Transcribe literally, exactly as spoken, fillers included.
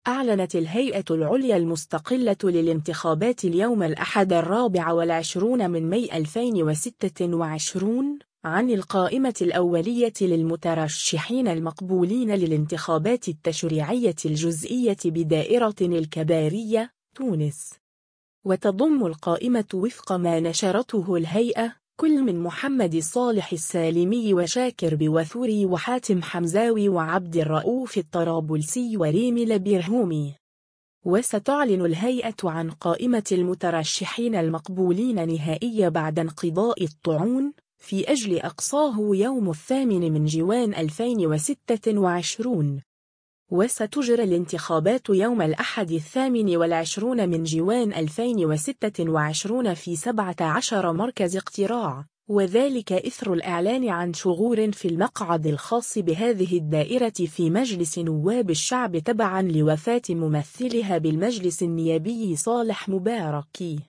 أعلنت الهيئة العليا المستقلة للانتخابات اليوم الأحد الرابع والعشرون من ماي ألفين وستة وعشرين عن القائمة الأولية للمترشحين المقبولين للانتخابات التشريعية الجزئية بدائرة الكبارية، تونس. وتضم القائمة وفق ما نشرته الهيئة كل من محمد صالح السالمي وشاكر بوثوري وحاتم حمزاوي وعبد الرؤوف الطرابلسي وريمل برهومي. وستعلن الهيئة عن قائمة المترشحين المقبولين نهائية بعد انقضاء الطعون في أجل أقصاه يوم الثامن من جوان ألفين وستة وعشرين. وستجرى الانتخابات يوم الأحد الثامن والعشرون من جوان ألفين وستة وعشرين في سبعة عشر مركز اقتراع، وذلك إثر الإعلان عن شغور في المقعد الخاص بهذه الدائرة في مجلس نواب الشعب تبعا لوفاة ممثلها بالمجلس النيابي صالح مبارك.